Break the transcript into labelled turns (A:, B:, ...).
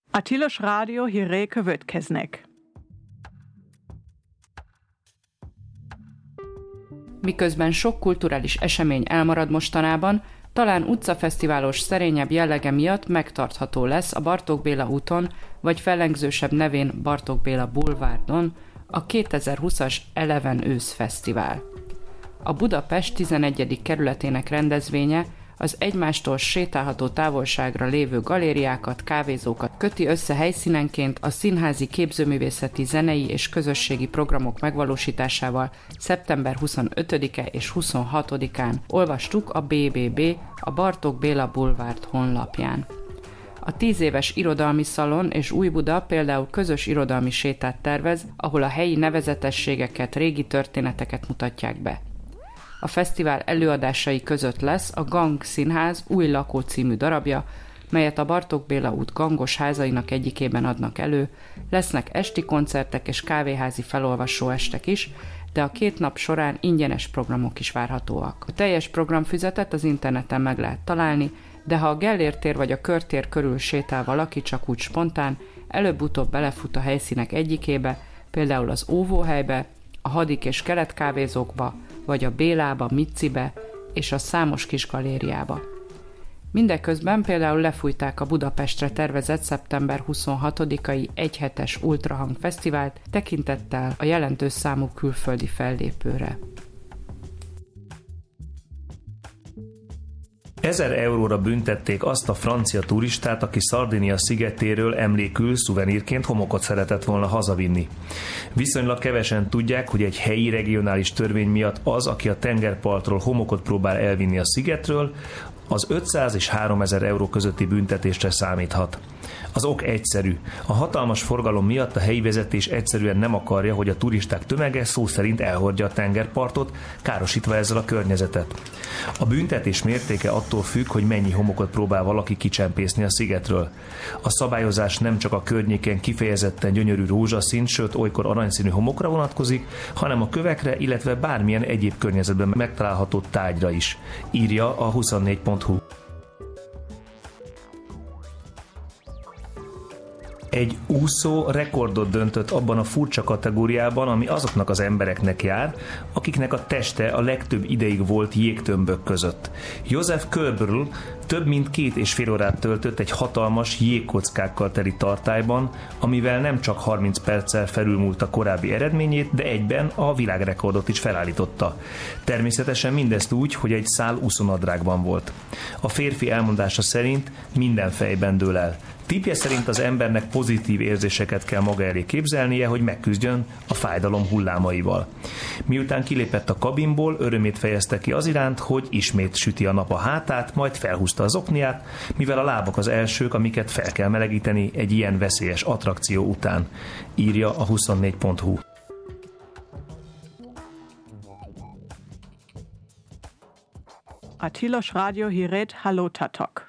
A: A Tilos Rádió hírei következnek.
B: Miközben sok kulturális esemény elmarad mostanában, talán utcafesztiválos szerényebb jellege miatt megtartható lesz a Bartók Béla úton, vagy fellengzősebb nevén Bartók Béla bulvárdon a 2020-as Eleven ősz fesztivál. A Budapest 11. kerületének rendezvénye az egymástól sétálható távolságra lévő galériákat, kávézókat köti össze helyszínenként a színházi, képzőművészeti, zenei és közösségi programok megvalósításával szeptember 25-e és 26-án olvastuk a BBB, a Bartók Béla Bulvárd honlapján. A 10 éves irodalmi szalon és Újbuda például közös irodalmi sétát tervez, ahol a helyi nevezetességeket, régi történeteket mutatják be. A fesztivál előadásai között lesz a Gang Színház Új lakó című darabja, melyet a Bartók Béla út gangos házainak egyikében adnak elő, lesznek esti koncertek és kávéházi felolvasó estek is, de a 2 nap során ingyenes programok is várhatóak. A teljes programfüzetet az interneten meg lehet találni, de ha a Gellért tér vagy a Körtér körül sétál valaki csak úgy spontán, előbb-utóbb belefut a helyszínek egyikébe, például az óvóhelybe, a Hadik és Kelet kávézókba, vagy a Bélába, Micibe és a számos kis galériába. Mindeközben például lefújták a Budapestre tervezett szeptember 26-ai egyhetes Ultrahang Fesztivált tekintettel a jelentős számú külföldi fellépőre.
C: 1000 euróra büntették azt a francia turistát, aki Szardinia szigetéről emlékül szuvenírként homokot szeretett volna hazavinni. Viszonylag kevesen tudják, hogy egy helyi regionális törvény miatt az, aki a tengerpartról homokot próbál elvinni a szigetről, az 500 és 3000 euró közötti büntetésre számíthat. Az ok egyszerű. A hatalmas forgalom miatt a helyi vezetés egyszerűen nem akarja, hogy a turisták tömege szó szerint elhordja a tengerpartot, károsítva ezzel a környezetet. A büntetés mértéke attól függ, hogy mennyi homokot próbál valaki kicsempészni a szigetről. A szabályozás nem csak a környéken kifejezetten gyönyörű rózsaszín, sőt olykor aranyszínű homokra vonatkozik, hanem a kövekre, illetve bármilyen egyéb környezetben megtalálható tárgyra is, írja a 24.hu. Egy úszó rekordot döntött abban a furcsa kategóriában, ami azoknak az embereknek jár, akiknek a teste a legtöbb ideig volt jégtömbök között. Josef Köbrl több mint 2,5 órát töltött egy hatalmas jégkockákkal teli tartályban, amivel nem csak 30 perccel felülmúlt a korábbi eredményét, de egyben a világrekordot is felállította. Természetesen mindezt úgy, hogy egy szál úszónadrágban volt. A férfi elmondása szerint minden fejben dől el. Tippje szerint az embernek pozitív érzéseket kell maga elé képzelnie, hogy megküzdjön a fájdalom hullámaival. Miután kilépett a kabinból, örömét fejezte ki az iránt, hogy ismét süti a nap a hátát, majd felhúzta az okniát, mivel a lábak az elsők, amiket fel kell melegíteni egy ilyen veszélyes attrakció után, írja a 24.hu.
A: A Tilos Rádió hírét hallottatok.